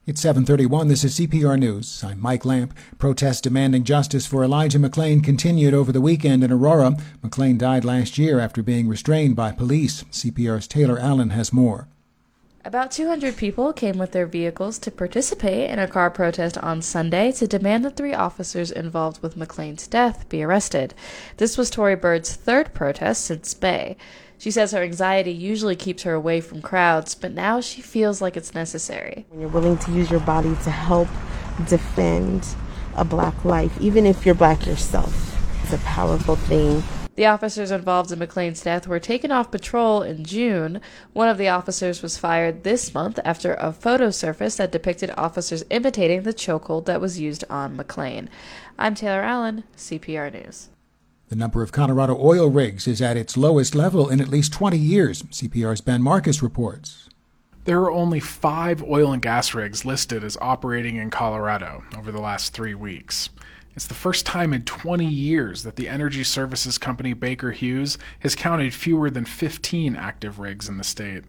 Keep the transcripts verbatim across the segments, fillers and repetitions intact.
It's seven thirty-one. This is C P R News. I'm Mike Lamp. Protests demanding justice for Elijah McClain continued over the weekend in Aurora. McClain died last year after being restrained by police. C P R's Taylor Allen has more. About two hundred people came with their vehicles to participate in a car protest on Sunday to demand the three officers involved with McClain's death be arrested. This was Tory Bird's third protest since May. She says her anxiety usually keeps her away from crowds, but now she feels like it's necessary. When you're willing to use your body to help defend a black life, even if you're black yourself, it's a powerful thing. The officers involved in McClain's death were taken off patrol in June. One of the officers was fired this month after a photo surfaced that depicted officers imitating the chokehold that was used on McClain. I'm Taylor Allen, C P R News. The number of Colorado oil rigs is at its lowest level in at least twenty years. C P R's Ben Marcus reports. There are only five oil and gas rigs listed as operating in Colorado over the last three weeks. It's the first time in twenty years that the energy services company Baker Hughes has counted fewer than fifteen active rigs in the state.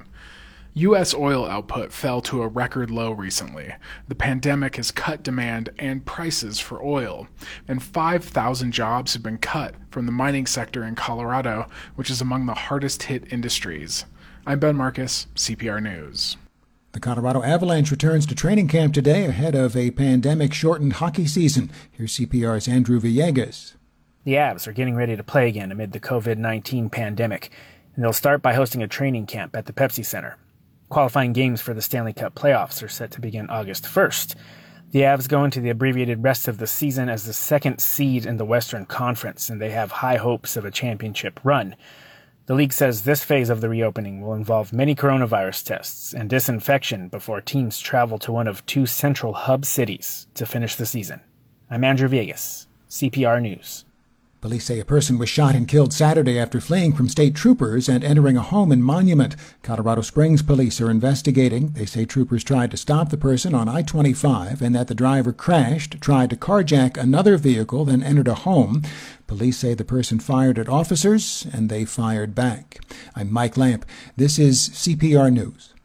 U S oil output fell to a record low recently. The pandemic has cut demand and prices for oil, and five thousand jobs have been cut from the mining sector in Colorado, which is among the hardest hit industries. I'm Ben Marcus, C P R News. The Colorado Avalanche returns to training camp today ahead of a pandemic-shortened hockey season. Here's C P R's Andrew Villegas. The Avs are getting ready to play again amid the covid nineteen pandemic, and they'll start by hosting a training camp at the Pepsi Center. Qualifying games for the Stanley Cup playoffs are set to begin August first. The Avs go into the abbreviated rest of the season as the second seed in the Western Conference, and they have high hopes of a championship run. The league says this phase of the reopening will involve many coronavirus tests and disinfection before teams travel to one of two central hub cities to finish the season. I'm Andrew Villegas, C P R News. Police say a person was shot and killed Saturday after fleeing from state troopers and entering a home in Monument. Colorado Springs police are investigating. They say troopers tried to stop the person on I twenty-five and that the driver crashed, tried to carjack another vehicle, then entered a home. Police say the person fired at officers and they fired back. I'm Mike Lamp. This is C P R News.